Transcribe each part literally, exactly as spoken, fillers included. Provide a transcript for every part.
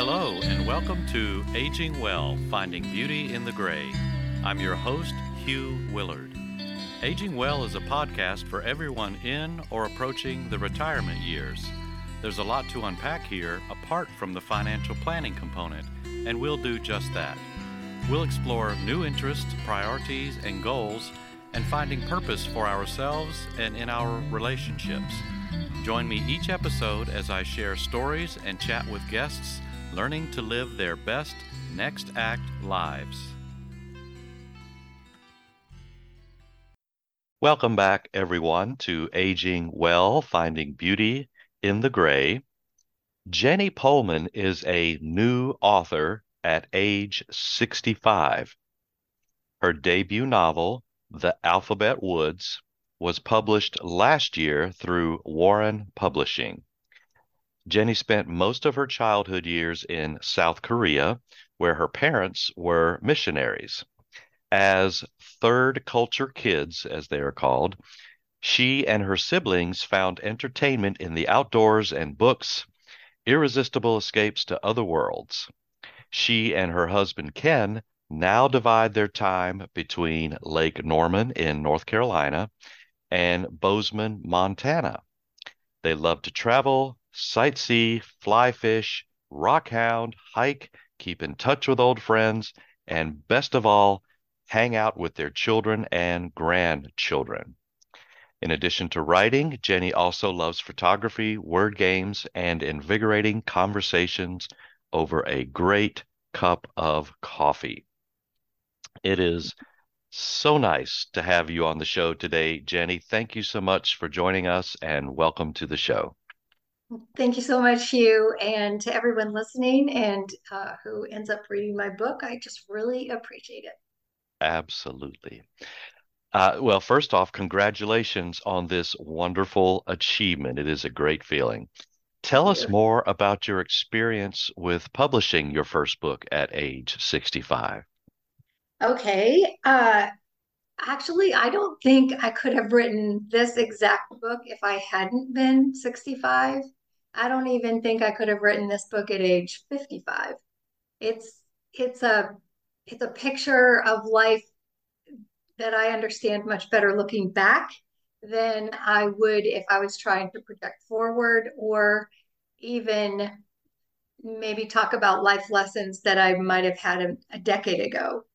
Hello, and welcome to Aging Well, Finding Beauty in the Gray. I'm your host, Hugh Willard. Aging Well is a podcast for everyone in or approaching the retirement years. There's a lot to unpack here apart from the financial planning component, and we'll do just that. We'll explore new interests, priorities, and goals, and finding purpose for ourselves and in our relationships. Join me each episode as I share stories and chat with guests, learning to live their best next act lives. Welcome back, everyone, to Aging Well, Finding Beauty in the Gray. Jenny Pohlman is a new author at age sixty-five. Her debut novel, The Alphabet Woods, was published last year through Warren Publishing. Jenny spent most of her childhood years in South Korea, where her parents were missionaries. As third culture kids, as they are called, she and her siblings found entertainment in the outdoors and books, irresistible escapes to other worlds. She and her husband Ken now divide their time between Lake Norman in North Carolina and Bozeman, Montana. They love to travel, sightsee, fly fish, rock hound, hike, keep in touch with old friends, and best of all, hang out with their children and grandchildren. In addition to writing, Jenny also loves photography, word games, and invigorating conversations over a great cup of coffee. It is so nice to have you on the show today, Jenny. Thank you so much for joining us and welcome to the show. Thank you so much, Hugh, and to everyone listening and uh, who ends up reading my book. I just really appreciate it. Absolutely. Uh, well, first off, congratulations on this wonderful achievement. It is a great feeling. Tell us more about your experience with publishing your first book at age sixty-five. Okay. Uh, actually, I don't think I could have written this exact book if I hadn't been sixty-five. I don't even think I could have written this book at age fifty-five. It's it's a it's a picture of life that I understand much better looking back than I would if I was trying to project forward or even maybe talk about life lessons that I might have had a, a decade ago.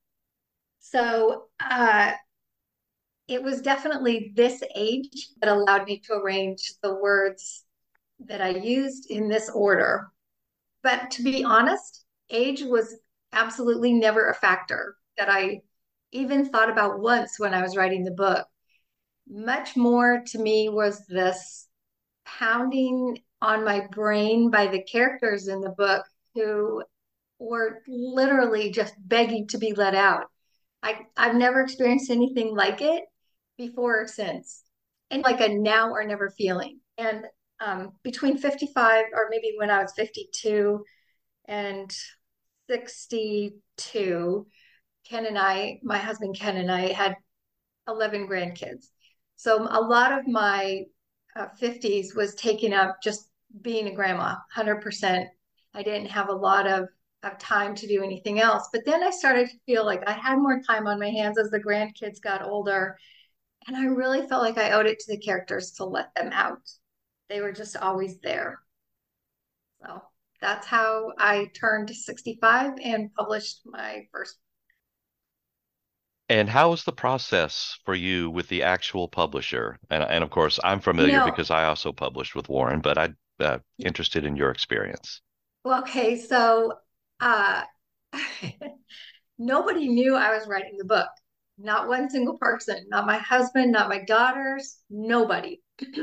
So uh, it was definitely this age that allowed me to arrange the words that I used in this order. But to be honest, age was absolutely never a factor that I even thought about once when I was writing the book. Much more to me was this pounding on my brain by the characters in the book who were literally just begging to be let out. I, I've never experienced anything like it before or since, and like a now or never feeling. And um, between fifty-five, or maybe when I was fifty-two and sixty-two, Ken and I, my husband Ken and I had eleven grandkids. So a lot of my uh, fifties was taken up just being a grandma, one hundred percent. I didn't have a lot of, of time to do anything else. But then I started to feel like I had more time on my hands as the grandkids got older. And I really felt like I owed it to the characters to let them out. They were just always there. So that's how I turned sixty-five and published my first. And how was the process for you with the actual publisher? And, and of course, I'm You familiar know, because I also published with Warren, but I'm uh, interested in your experience. well, okay, so uh, nobody knew I was writing the book. Not one single person, not my husband, not my daughters, nobody.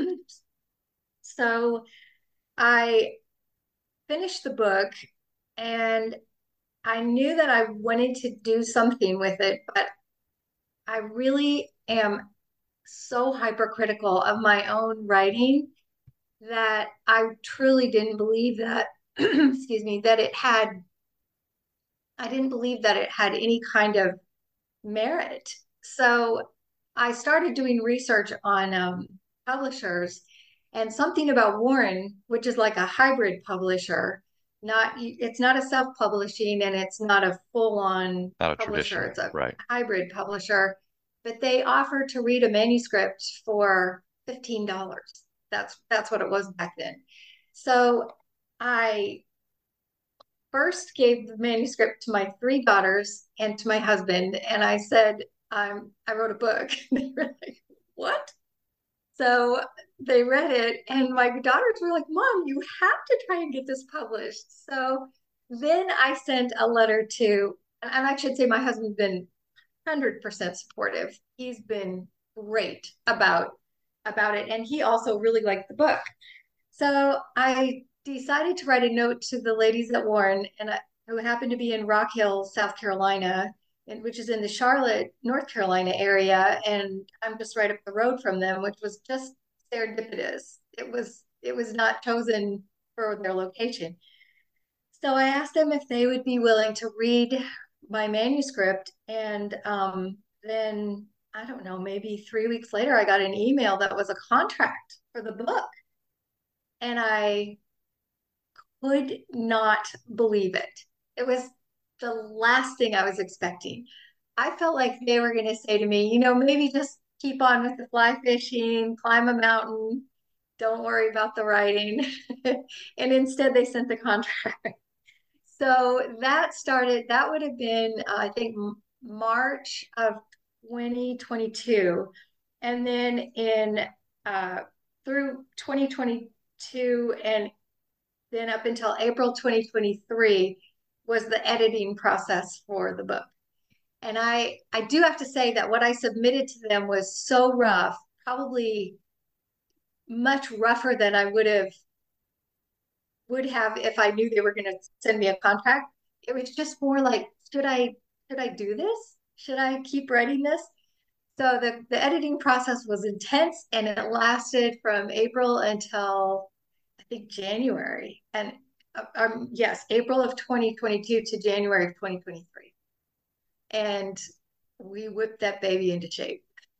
So I finished the book and I knew that I wanted to do something with it, but I really am so hypercritical of my own writing that I truly didn't believe that, excuse me, that it had, I didn't believe that it had any kind of merit. So I started doing research on um, publishers and something about Warren, which is like a hybrid publisher. not it's not a self-publishing and it's not a full-on Not a publisher. traditional, It's a right? hybrid publisher, but they offer to read a manuscript for fifteen dollars. That's that's what it was back then. So I first gave the manuscript to my three daughters and to my husband, and I said, um, I wrote a book. They were like, what? So they read it, and my daughters were like, Mom, you have to try and get this published. So then I sent a letter to, and I should say my husband's been one hundred percent supportive. He's been great about about it, and he also really liked the book. So I decided to write a note to the ladies at Warren, and I, who happened to be in Rock Hill, South Carolina, and which is in the Charlotte, North Carolina area, and I'm just right up the road from them, which was just serendipitous. It was it was not chosen for their location. So I asked them if they would be willing to read my manuscript, and um, then I don't know, maybe three weeks later, I got an email that was a contract for the book, and I could not believe it. It was the last thing I was expecting. I felt like they were going to say to me, you know, maybe just keep on with the fly fishing, climb a mountain, don't worry about the writing. And instead, they sent the contract. So that started, that would have been, uh, I think, March of twenty twenty-two. And then in uh, through twenty twenty-two and then up until April twenty twenty-three was the editing process for the book. And I I do have to say that what I submitted to them was so rough, probably much rougher than I would have would have if I knew they were going to send me a contract. It was just more like, should I should I do this? Should I keep writing this? So the the editing process was intense and it lasted from April until I think January. And uh, um, yes, April of twenty twenty-two to January of twenty twenty-three. And we whipped that baby into shape.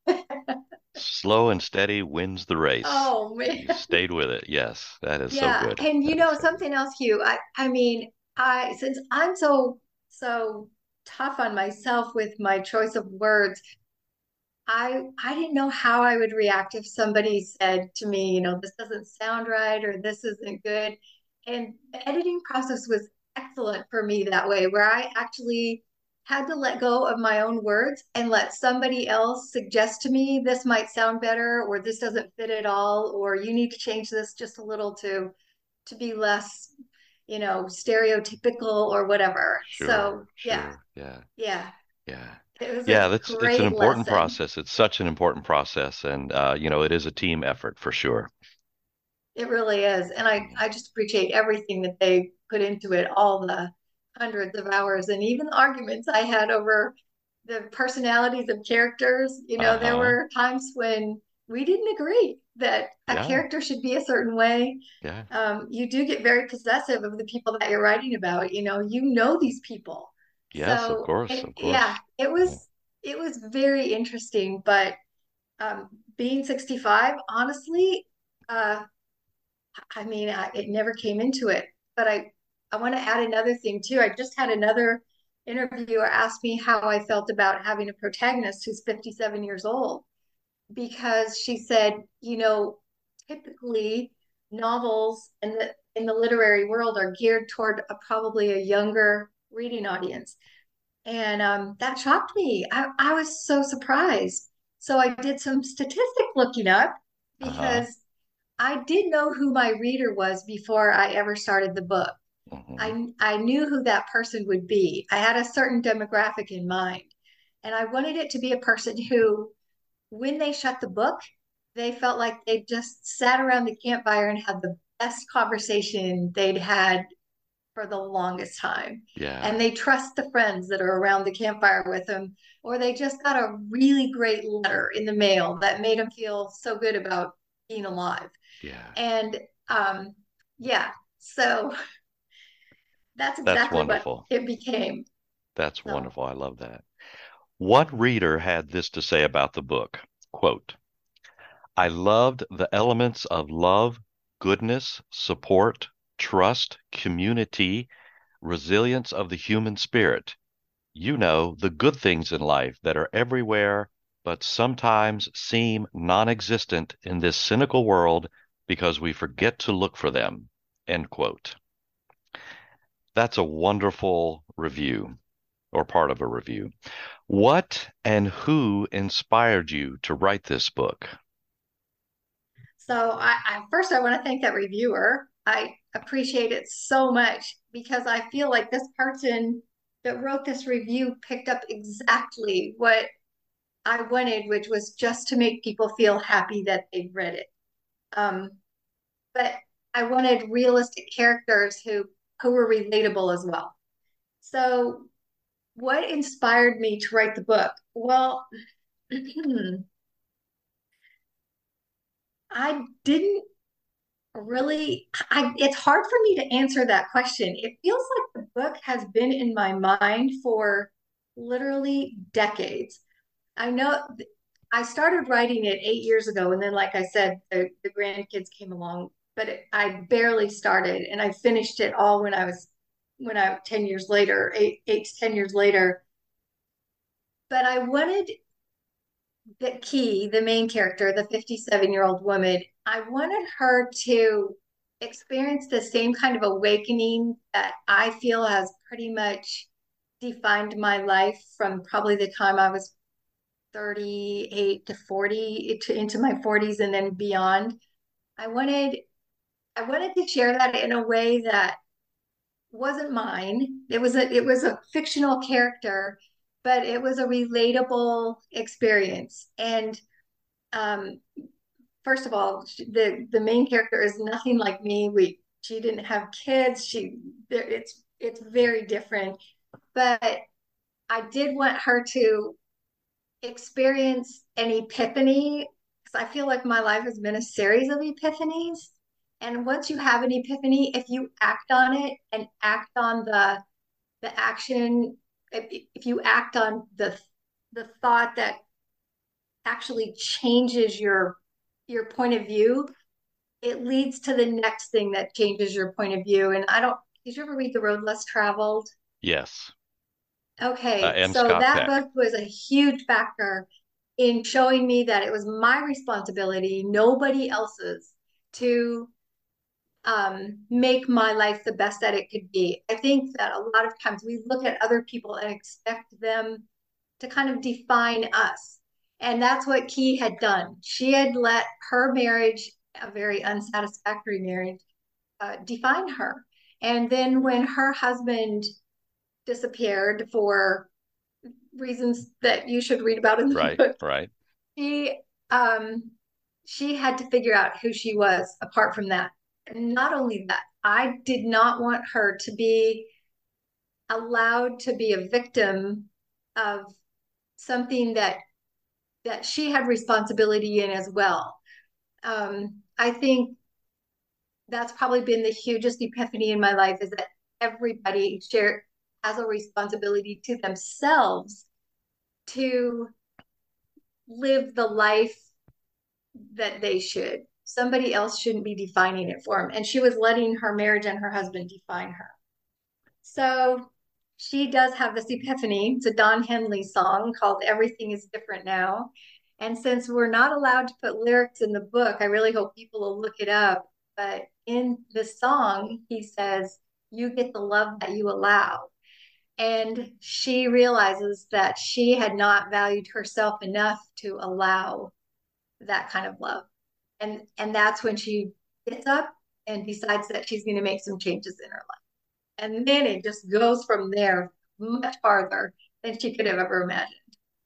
Slow and steady wins the race. Oh man. You stayed with it. Yes, that is so Yeah. good. And you That is know so good. something else, Hugh, I I mean, I since I'm so so tough on myself with my choice of words, I I didn't know how I would react if somebody said to me, you know, this doesn't sound right or this isn't good. And the editing process was excellent for me that way, where I actually had to let go of my own words and let somebody else suggest to me this might sound better or this doesn't fit at all or you need to change this just a little to to be less, you know, stereotypical or whatever. Sure, So, yeah, sure. Yeah, yeah, yeah. it was a Yeah, that's it's an great important lesson. process. It's such an important process, and uh, you know, it is a team effort for sure. It really is. And I, Yeah. I just appreciate everything that they put into it, all the hundreds of hours and even the arguments I had over the personalities of characters. You know, there Uh-huh. were times when we didn't agree that a Yeah, character should be a certain way. yeah. Um, you do get very possessive of the people that you're writing about. You know, you know these people. Yes, of So course, it, of yeah, course. it Yeah. was it was very interesting. But um, being sixty-five, honestly, uh, I mean, I, it never came into it. But I, I want to add another thing too. I just had another interviewer ask me how I felt about having a protagonist who's fifty-seven years old because she said, you know, typically novels in the in the literary world are geared toward a, probably a younger reading audience. And um, that shocked me. I, I was so surprised. So I did some statistic looking up Uh-huh. because I did know who my reader was before I ever started the book. Hmm. I I knew who that person would be. I had a certain demographic in mind, and I wanted it to be a person who, when they shut the book, they felt like they just sat around the campfire and had the best conversation they'd had for the longest time. And Yeah. they trust the friends that are around the campfire with them, or they just got a really great letter in the mail that made them feel so good about being alive. Yeah. And um, yeah, so that's That's exactly what wonderful. it became. That's So, wonderful. I love that. One reader had this to say about the book, quote, I loved the elements of love, goodness, support, trust, community, resilience of the human spirit. You know, the good things in life that are everywhere, but sometimes seem non-existent in this cynical world because we forget to look for them. End quote. That's a wonderful review or part of a review. What and who inspired you to write this book? So I, I first I want to thank that reviewer. I appreciate it so much because I feel like this person that wrote this review picked up exactly what I wanted, which was just to make people feel happy that they read it. Um, but I wanted realistic characters who who were relatable as well. So what inspired me to write the book? Well, I didn't really I it's hard for me to answer that question. It feels like the book has been in my mind for literally decades. I know I started writing it eight years ago, and then, like I said, the, the grandkids came along, but it, I barely started, and I finished it all when I was when I ten years later, eight eight to ten years later. But I wanted the Key, the main character, the fifty-seven year old woman, I wanted her to experience the same kind of awakening that I feel has pretty much defined my life from probably the time I was thirty-eight to forty to into my forties and then beyond. I wanted I wanted to share that in a way that wasn't mine. It was a it was a fictional character, but it was a relatable experience. And um, first of all, the the main character is nothing like me. We she didn't have kids. She it's it's very different. But I did want her to experience an epiphany because I feel like my life has been a series of epiphanies. And once you have an epiphany, if you act on it and act on the the action, if, if you act on the the thought that actually changes your your point of view, it leads to the next thing that changes your point of view. And I don't, did you ever read The Road Less Traveled? Yes, uh, Okay, M. so Scott that Peck. book was a huge factor in showing me that it was my responsibility, nobody else's, to um, make my life the best that it could be. I think that a lot of times we look at other people and expect them to kind of define us. And that's what Key had done. She had let her marriage, a very unsatisfactory marriage, uh, define her. And then when her husband disappeared for reasons that you should read about in the Right, book, right. she um, she had to figure out who she was apart from that. And not only that, I did not want her to be allowed to be a victim of something that that she had responsibility in as well. Um, I think that's probably been the hugest epiphany in my life is that everybody share has a responsibility to themselves to live the life that they should. Somebody else shouldn't be defining it for them. And she was letting her marriage and her husband define her. So she does have this epiphany. It's a Don Henley song called Everything is Different Now. And since we're not allowed to put lyrics in the book, I really hope people will look it up. But in the song, he says, "You get the love that you allow." And she realizes that she had not valued herself enough to allow that kind of love. And and that's when she gets up and decides that she's going to make some changes in her life. And then it just goes from there much farther than she could have ever imagined.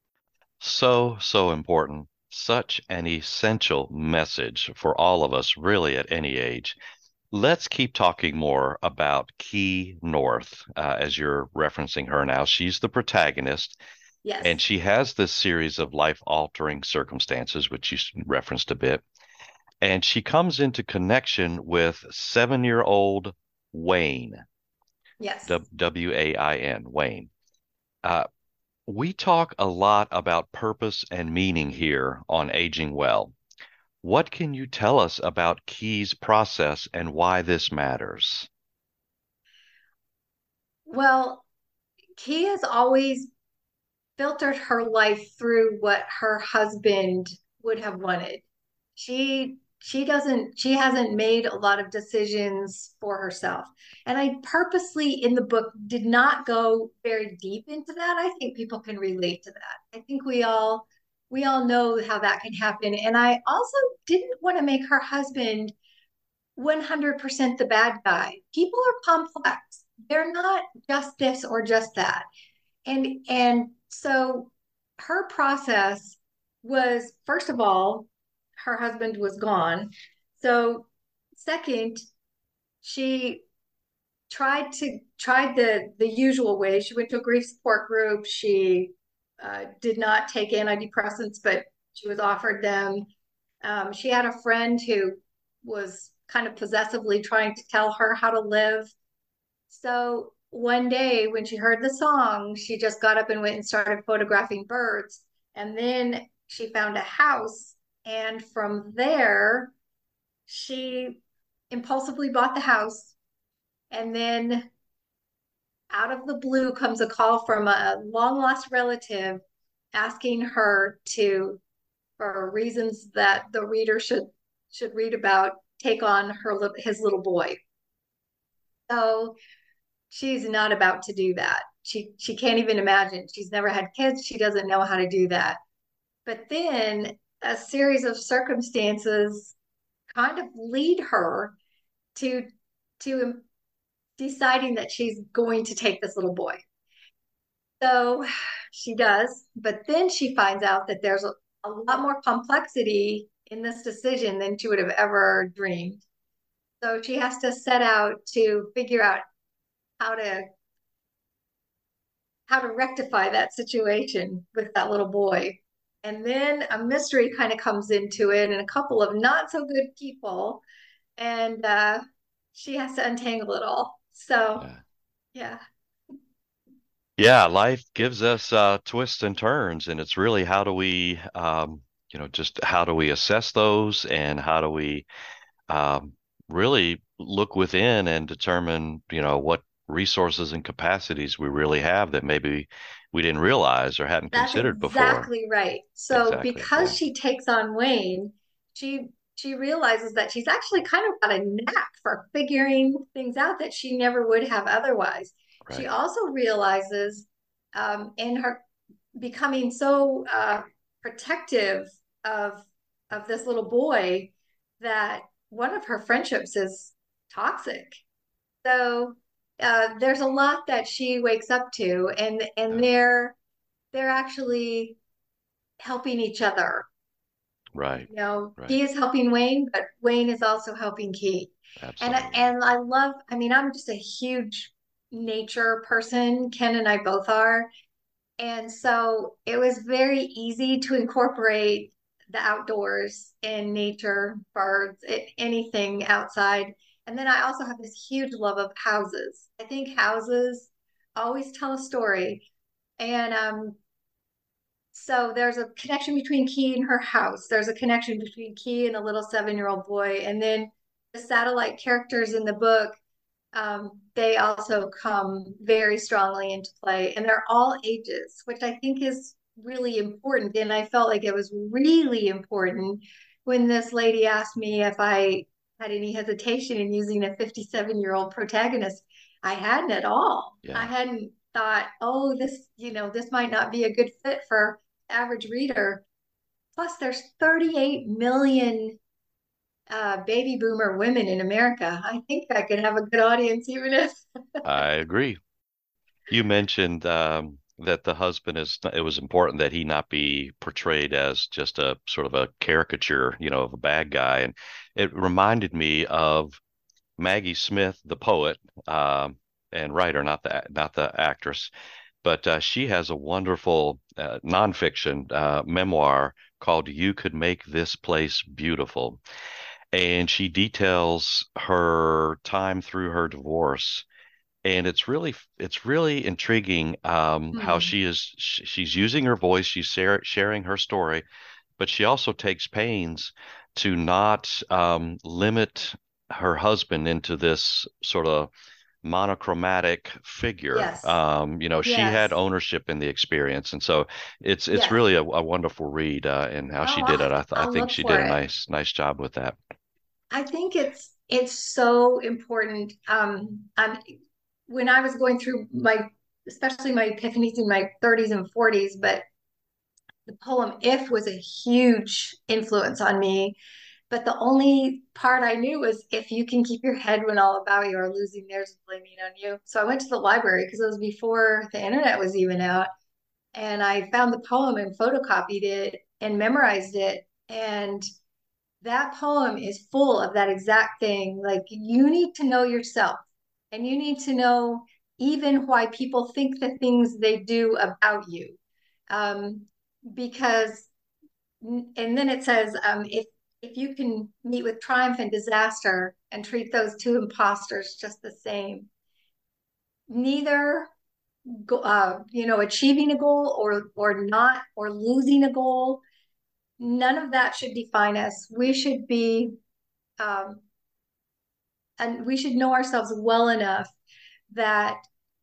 So, so important. Such an essential message for all of us, really, at any age. Let's keep talking more about Key North, uh, as you're referencing her now. She's the protagonist, and Yes. she has this series of life-altering circumstances, which you referenced a bit. And she comes into connection with seven-year-old Wayne, Yes. W W A I N, Wayne. Uh, we talk a lot about purpose and meaning here on Aging Well. What can you tell us about Key's process and why this matters? Well, Key has always filtered her life through what her husband would have wanted. She she doesn't she hasn't made a lot of decisions for herself. And I purposely in the book did not go very deep into that. I think people can relate to that. I think we all we all know how that can happen. And I also didn't want to make her husband one hundred percent the bad guy. People are complex. They're not just this or just that. And and so her process was, first of all, her husband was gone. So second, she tried to tried the the usual way. She went to a grief support group. She uh, did not take antidepressants, but she was offered them. Um, she had a friend who was kind of possessively trying to tell her how to live. So one day when she heard the song, she just got up and went and started photographing birds. And then she found a house. And from there, she impulsively bought the house. And then out of the blue comes a call from a long lost relative asking her to, for reasons that the reader should should read about, take on her his little boy. So she's not about to do that. She she can't even imagine. She's never had kids. She doesn't know how to do that. But then a series of circumstances kind of lead her to to deciding that she's going to take this little boy. So she does, but then she finds out that there's a, a lot more complexity in this decision than she would have ever dreamed. So she has to set out to figure out how to how to rectify that situation with that little boy. And then a mystery kind of comes into it and a couple of not so good people. And uh, she has to untangle it all. So, Yeah. yeah, Yeah, life gives us uh, twists and turns, and it's really how do we, um, you know, just how do we assess those, and how do we um, really look within and determine, you know, what resources and capacities we really have that maybe we didn't realize or hadn't that's considered before. exactly right. So, Exactly. because Yeah. she takes on Wayne, she she realizes that she's actually kind of got a knack for figuring things out that she never would have otherwise. She Right. also realizes um, in her becoming so uh, protective of of this little boy that one of her friendships is toxic. So uh, there's a lot that she wakes up to, and and Yeah. they're they're actually helping each other. Right. You know, Right. he is helping Wayne, but Wayne is also helping Key. And Absolutely. and I love. I mean, I'm just a huge nature person. Ken and I both are. And so it was very easy to incorporate the outdoors in nature, birds, anything outside. And then I also have this huge love of houses. I think houses always tell a story. And um, so there's a connection between Key and her house. There's a connection between Key and a little seven-year-old boy. And then the satellite characters in the book, um, they also come very strongly into play, and they're all ages, which I think is really important. And I felt like it was really important when this lady asked me if I had any hesitation in using a fifty-seven year old protagonist. I hadn't at all. I Yeah. hadn't thought, oh, this, you know, this might not be a good fit for average reader. Plus, there's thirty-eight million uh, baby boomer women in America. I think I could have a good audience, even if. I agree. You mentioned um, that the husband is, it was important that he not be portrayed as just a sort of a caricature, you know, of a bad guy. And it reminded me of Maggie Smith, the poet um, and writer, not the not the actress, but uh, she has a wonderful uh, nonfiction uh, memoir called "You Could Make This Place Beautiful," and she details her time through her divorce, and it's really it's really intriguing um, how Hmm. she is sh- she's using her voice, she's share, sharing her story, but she also takes pains to not um, limit her husband into this sort of monochromatic figure. Yes. Um, you know, she had Yes. ownership in the experience, and so it's it's Yes. really a, a wonderful read, uh, and how Oh, she I'll did it. have I to, th I I'll think look she did for a it. nice nice job with that. I think it's it's so important. Um, um, when I was going through my, especially my epiphanies in my thirties and forties, but the poem "If" was a huge influence on me. But the only part I knew was if you can keep your head when all about you are losing theirs and blaming it on you. So I went to the library because it was before the internet was even out. And I found the poem and photocopied it and memorized it. And that poem is full of that exact thing. Like you need to know yourself and you need to know even why people think the things they do about you. Um, because and then it says, um, if if you can meet with triumph and disaster and treat those two imposters just the same, neither uh, you know, achieving a goal or or not or losing a goal, none of that should define us. We should be um, and we should know ourselves well enough that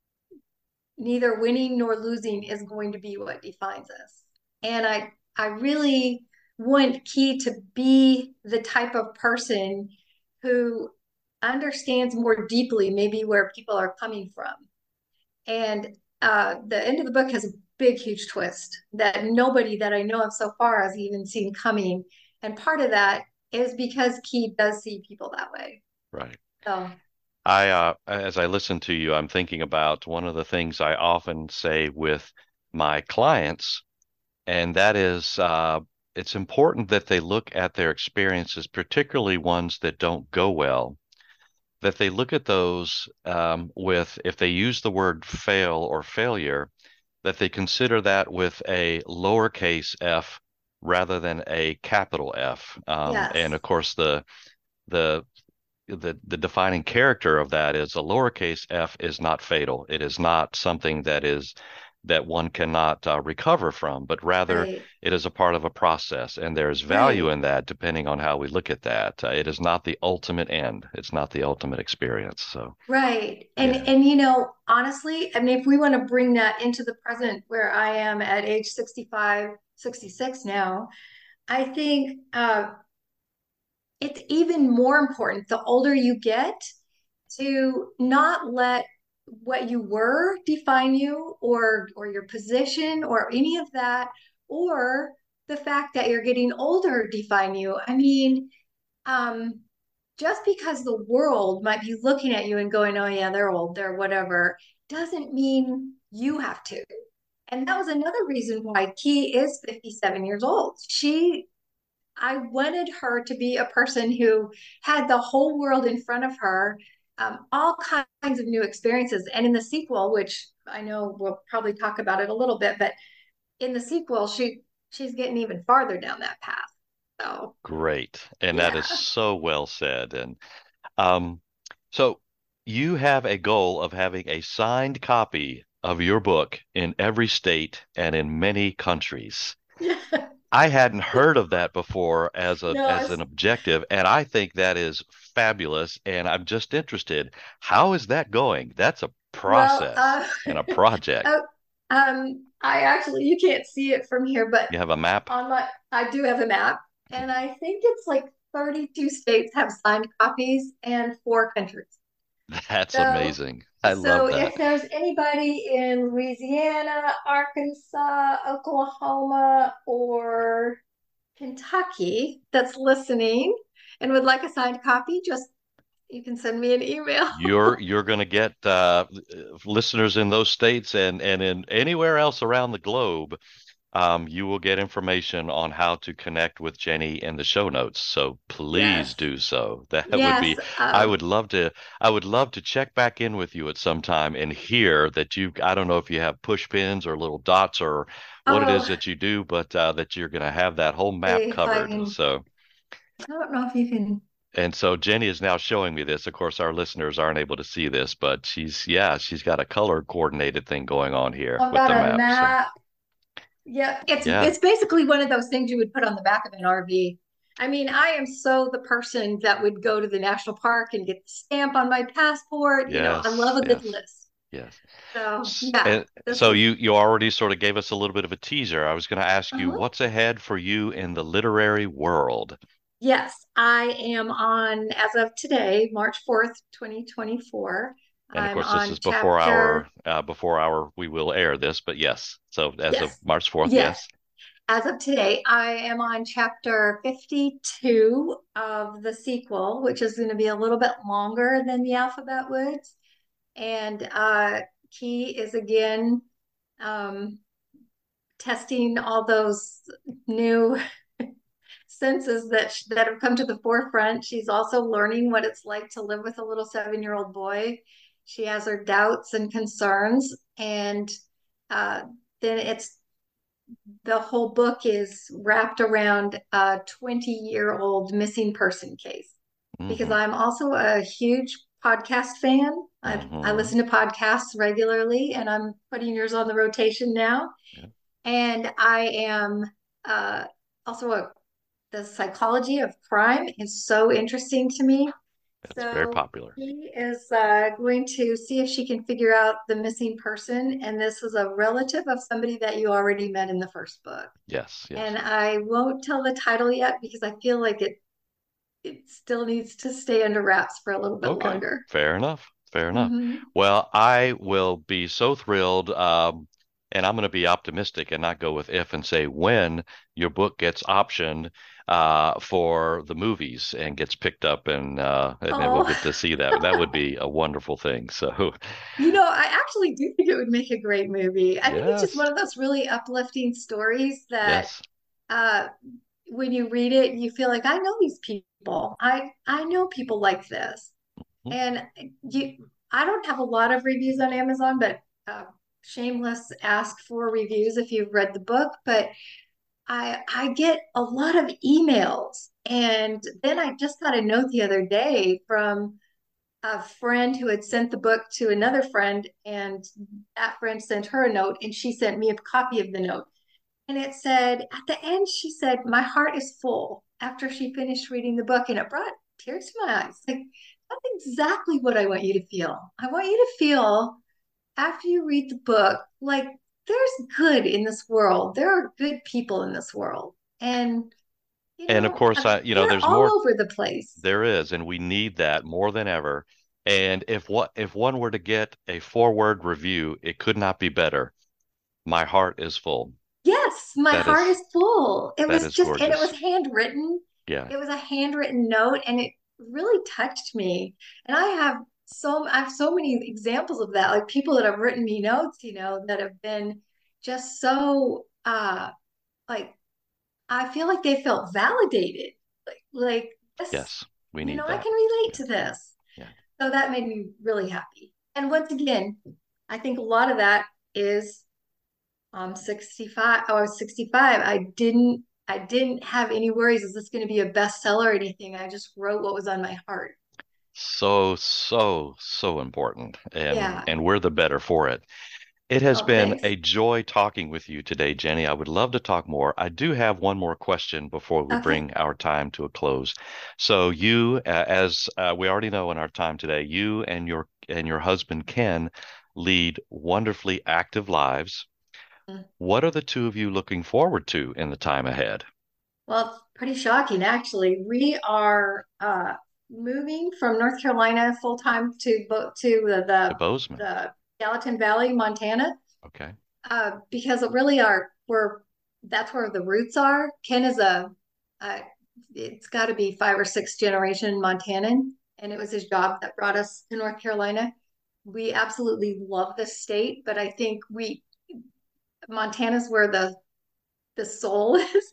neither winning nor losing is going to be what defines us. And I I really want Key to be the type of person who understands more deeply maybe where people are coming from. And uh, the end of the book has a big, huge twist that nobody that I know of so far has even seen coming. And part of that is because Key does see people that way. Right. So, I, uh, as I listen to you, I'm thinking about one of the things I often say with my clients, and that is, uh, it's important that they look at their experiences, particularly ones that don't go well, that they look at those um, with, if they use the word fail or failure, that they consider that with a lowercase f rather than a capital F. Um, and yes, of course, the the the the defining character of that is a lowercase f is not fatal. It is not something that is that one cannot uh, recover from, but rather right, it is a part of a process, and there's value right. in that depending on how we look at that. Uh, it is not the ultimate end. It's not the ultimate experience. So, Right. And yeah. and you know, honestly, I mean, if we want to bring that into the present where I am at age sixty-five, sixty-six now, I think uh, it's even more important the older you get to not let what you were define you or or your position or any of that or the fact that you're getting older define you. I mean, um, just because the world might be looking at you and going, oh, yeah, they're old, they're whatever, doesn't mean you have to. And that was another reason why Key is fifty-seven years old. She, I wanted her to be a person who had the whole world in front of her, um, all kinds of new experiences. And in the sequel, which I know we'll probably talk about it a little bit, but in the sequel, she she's getting even farther down that path. So Great. And that is yeah. so well said. And um, so you have a goal of having a signed copy of your book in every state and in many countries. Yeah. I hadn't heard of that before as a No, as an it's objective, and I think that is fabulous. And I'm just interested, how is that going? That's a well, process uh, and a project. oh, um, I actually you can't see it from here, but You have a map? on my I do have a map, and I think it's like thirty-two states have signed copies and four countries. That's So, amazing. I so love if that. there's anybody in Louisiana, Arkansas, Oklahoma, or Kentucky that's listening and would like a signed copy, just you can send me an email. You're you're going to get uh, listeners in those states and and in anywhere else around the globe. Um, you will get information on how to connect with Jenny in the show notes. So please Yes. do so. That would Yes. be, I Um, would love to, I would love to check back in with you at some time and hear that you, I don't know if you have push pins or little dots or what it is oh, that you do, but uh, that you're going to have that whole map if I covered. can, So, I don't know if you can. and so Jenny is now showing me this. Of course, our listeners aren't able to see this, but she's, yeah, she's got a color coordinated thing going on here I've with the got a map. So map. Yeah, it's Yeah, it's basically one of those things you would put on the back of an R V. I mean, I am so the person that would go to the national park and get the stamp on my passport. You know, I love yes, a good yes, list. yes. So S- yeah, And this so is you you already sort of gave us a little bit of a teaser. I was going to ask you uh-huh. what's ahead for you in the literary world. Yes, I am on as of today, March fourth, twenty twenty-four. And of I'm course, this on is before chapter, our uh, before our we will air this, but yes. So as of yes, March fourth, yes. yes. As of today, I am on chapter fifty-two of the sequel, which is going to be a little bit longer than the Alphabet Woods. And uh, Key is again um, testing all those new senses that that have come to the forefront. She's also learning what it's like to live with a little seven-year-old boy. She has her doubts and concerns, and uh, then it's the whole book is wrapped around a twenty-year-old missing person case. Because Mm-hmm. I'm also a huge podcast fan. I, I Mm-hmm. listen to podcasts regularly, and I'm putting yours on the rotation now. Yeah, And I am uh, also a the psychology of crime is so interesting to me. that's very So popular. she is uh, going to see if she can figure out the missing person. And this is a relative of somebody that you already met in the first book. Yes, yes. And I won't tell the title yet because I feel like it it still needs to stay under wraps for a little bit Okay, longer. fair enough. Fair enough. Hmm. Well, I will be so thrilled, um, and I'm going to be optimistic and not go with if and say when your book gets optioned uh, for the movies and gets picked up, and uh, and then we'll Oh, get to see that. That would be a wonderful thing. So, you know, I actually do think it would make a great movie. I think it's just one yes, of those really uplifting stories that yes, uh, when you read it, you feel like I know these people. I I know people like this. mhm, And you, I don't have a lot of reviews on Amazon, but uh, shameless ask for reviews if you've read the book. But I I get a lot of emails, and then I just got a note the other day from a friend who had sent the book to another friend, and that friend sent her a note, and she sent me a copy of the note. And it said, at the end, she said, my heart is full after she finished reading the book. And it brought tears to my eyes. Like, that's exactly what I want you to feel. I want you to feel after you read the book, like there's good in this world. There are good people in this world. And, you and of know, course, I, you know, they're there's all more. over the place. There is, and we need that more than ever. And if what if one were to get a four-word review, it could not be better. My heart is full. Yes, my That heart is is full. It that was is just, and it was gorgeous. handwritten. Yeah. It was a handwritten note, and it really touched me. And I have so I have so many examples of that, like people that have written me notes, you know, that have been just so uh like I feel like they felt validated. Like like this, Yes, we you know, need I that. can relate Yeah. to this. Yeah. So that made me really happy. And once again, I think a lot of that is I'm sixty-five. Oh, I was sixty-five. I didn't I didn't have any worries. Is this going to be a bestseller or anything? I just wrote what was on my heart. So, so, so important. And Yeah. and we're the better for it. It has Oh, been thanks. a joy talking with you today, Jenny. I would love to talk more. I do have one more question before we Okay. bring our time to a close. So you, uh, as uh, we already know in our time today, you and your and your husband Ken lead wonderfully active lives. What are the two of you looking forward to in the time ahead? Well, it's pretty shocking, actually. We are uh, moving from North Carolina full time to bo- to the, To the Bozeman. the Gallatin Valley, Montana, Okay. uh, because it really are we're that's where the roots are. Ken is a, uh, it's got to be five or six generation Montanan, and it was his job that brought us to North Carolina. We absolutely love this state, but I think we Montana's where the the soul is.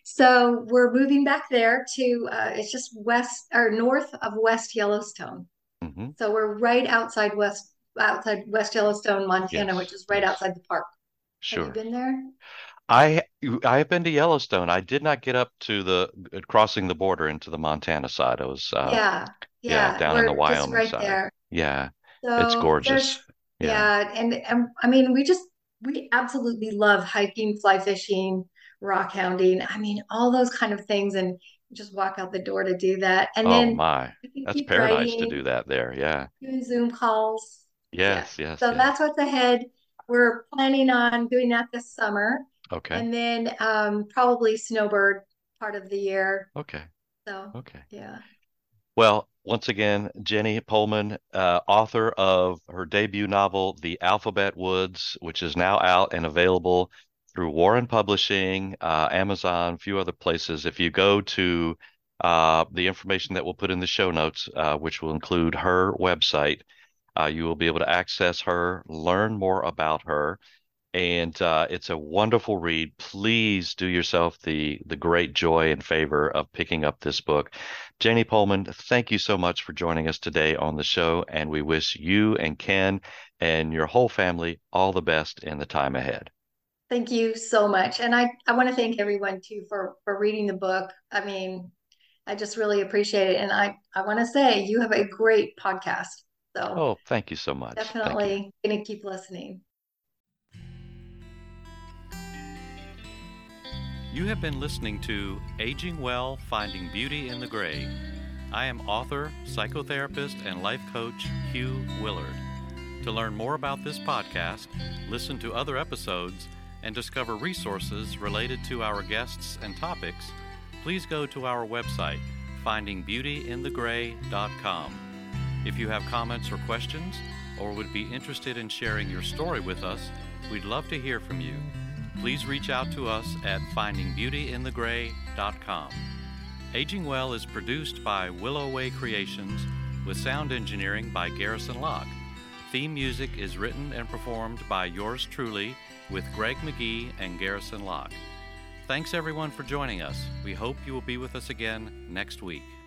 So we're moving back there to uh, it's just west or north of West Yellowstone. Hmm. So we're right outside West outside West Yellowstone, Montana, which Yes. is right Yes. outside the park. Have you Sure. been there? I I have been to Yellowstone. I did not get up to the uh, crossing the border into the Montana side. I was uh Yeah, yeah, yeah, down in the we're just Wyoming right side. there. Yeah, it's So gorgeous. there's Yeah. yeah, and and I mean we just we absolutely love hiking, fly fishing, rock hounding. I mean, all those kind of things, and just walk out the door to do that. And Oh then my, we can that's keep paradise to writing, do that there. Yeah. doing Zoom calls. Yeah. Yes, yes, So yes. that's what's ahead. We're planning on doing that this summer. Okay. And then um, probably Snowbird part of the year. Okay. So, Okay. yeah. Well, once again, Jenny Pullman, uh, author of her debut novel, The Alphabet Woods, which is now out and available through Warren Publishing, uh, Amazon, a few other places. If you go to uh, the information that we'll put in the show notes, uh, which will include her website, uh, you will be able to access her, learn more about her, and uh, it's a wonderful read. Please do yourself the the great joy and favor of picking up this book. Jenny Pullman, thank you so much for joining us today on the show, and we wish you and Ken and your whole family all the best in the time ahead. Thank you so much. And I, I want to thank everyone too for for reading the book. I mean, I just really appreciate it. And I, I want to say you have a great podcast. So Oh, thank you so much. Thank you. definitely going to keep listening. You have been listening to Aging Well, Finding Beauty in the Gray. I am author, psychotherapist, and life coach Hugh Willard. To learn more about this podcast, listen to other episodes, and discover resources related to our guests and topics, please go to our website, finding beauty in the gray dot com. If you have comments or questions, or would be interested in sharing your story with us, we'd love to hear from you. Please reach out to us at finding beauty in the gray dot com. Aging Well is produced by Willow Way Creations with sound engineering by Garrison Locke. Theme music is written and performed by yours truly with Greg McGee and Garrison Locke. Thanks everyone for joining us. We hope you will be with us again next week.